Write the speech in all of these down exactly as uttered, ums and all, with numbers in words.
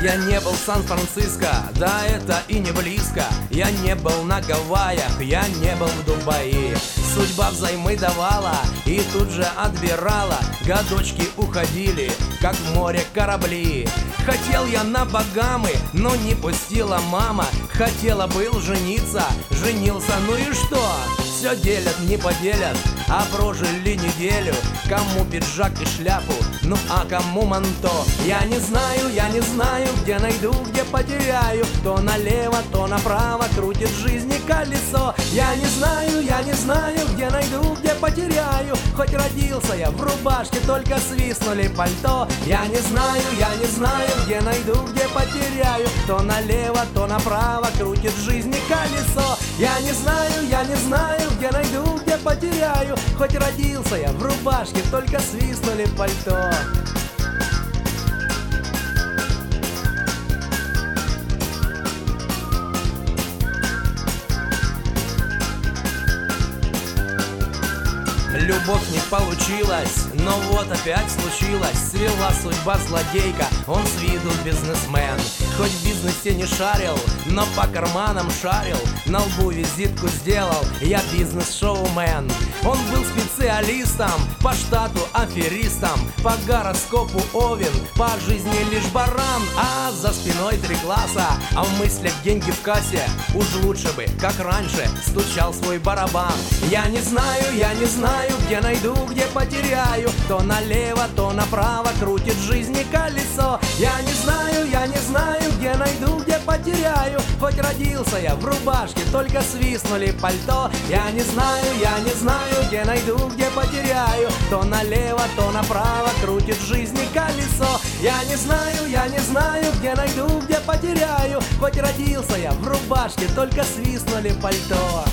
Я не был в Сан-Франциско, да это и не близко. Я не был на Гавайях, я не был в Дубае. Судьба взаймы давала и тут же отбирала. Годочки уходили, как в море корабли. Хотел я на Багамы, но не пустила мама. Хотела был жениться, женился, ну и что? Все делят, не поделят, а прожили неделю. Кому пиджак и шляпу, ну а кому манто. Я не знаю, я не знаю, где найду, где потеряю. То налево, то направо крутит жизни колесо. Я не знаю, я не знаю, где найду, где потеряю. Хоть родился я в рубашке, только свистнули пальто. Я не знаю, я не знаю, где найду, где потеряю. То налево, то направо крутит жизни колесо. Я не знаю, я не знаю, где найду, где потеряю. Хоть родился я в рубашке, только свистнули пальто. Любовь не получилась, но вот опять случилось. Свела судьба злодейка, он с виду бизнесмен. Хоть в бизнесе не шарил, но по карманам шарил. На лбу визитку сделал, я бизнес-шоумен. Он был специалистом, по штату аферистом. По гороскопу овен, по жизни лишь баран. А за спиной три класса, а в мыслях деньги в кассе. Уж лучше бы, как раньше, стучал свой барабан. Я не знаю, я не знаю, где найду, где потеряю. То налево, то направо крутит жизни колесо. Я не знаю, я не знаю, где найду, где потеряю. Хоть родился я в рубашке, только свистнули пальто. Я не знаю, я не знаю, где найду, где потеряю. То налево, то направо крутит жизни колесо. Я не знаю, я не знаю, где найду, где потеряю. Хоть родился я в рубашке, только свистнули пальто.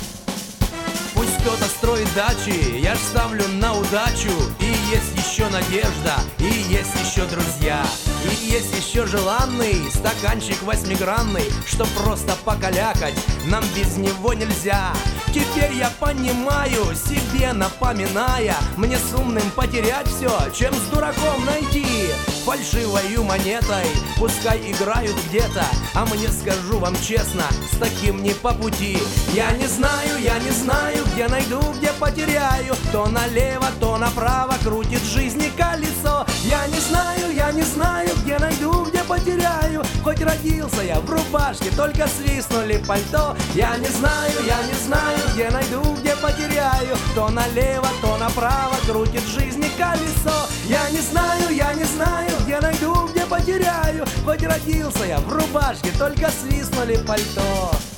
Пусть кто-то строит дачи, я ж ставлю на удачу. И есть еще надежда, и есть еще друзья. И есть еще желанный стаканчик восьмигранный, что просто покалякать нам без него нельзя. Теперь я понимаю, себе напоминая, мне с умным потерять все, чем с дураком найти. Фальшивою монетой пускай играют где-то, а мне, скажу вам честно, с таким не по пути. Я не знаю, я не знаю, где найду, где потеряю. То налево, то направо крутит жизни колесо. Я не знаю, я не знаю, где найду, где потеряю. Хоть родился я в рубашке, только свистнули пальто. Я не знаю, я не знаю, где найду, где потеряю. То налево, то направо крутит жизни колесо. Я не знаю, я не знаю, где найду, где потеряю. Хоть родился я в рубашке, только свистнули пальто.